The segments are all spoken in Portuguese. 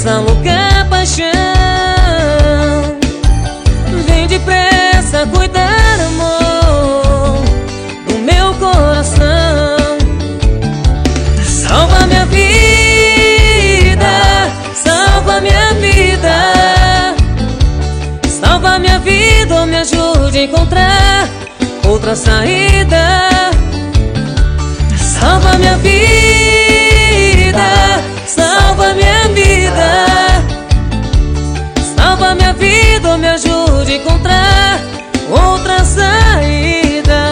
essa louca paixão. Vem depressa cuidar, amor, do meu coração. Salva minha vida, salva minha vida, salva minha vida ou me ajude a encontrar outra saída. Salva minha vida, salva minha vida, salva minha vida ou me ajude a encontrar outra saída.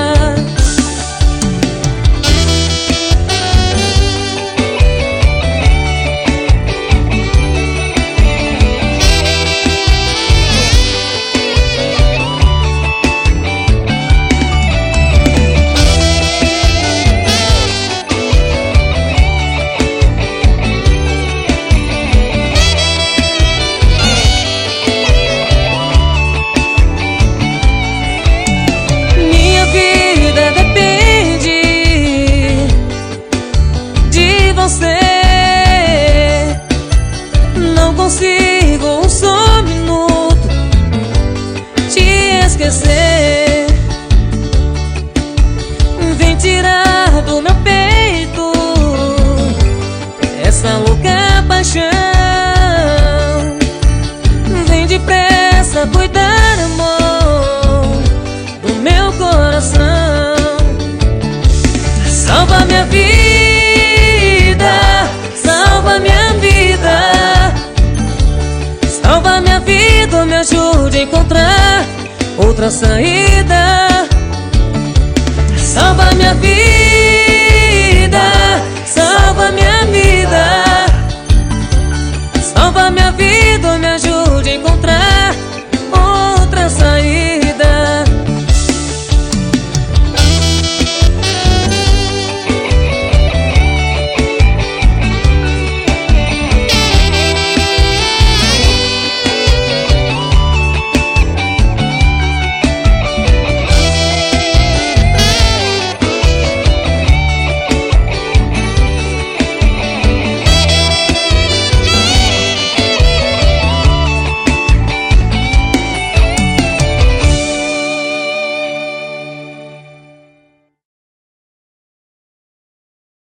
Não consigo um só minuto te esquecer. Vem tirar do meu peito essa louca paixão. Vem depressa cuidar, amor, do meu coração. Salva minha vida, salva minha vida, salva minha vida, me ajude a encontrar outra saída. Salva minha vida.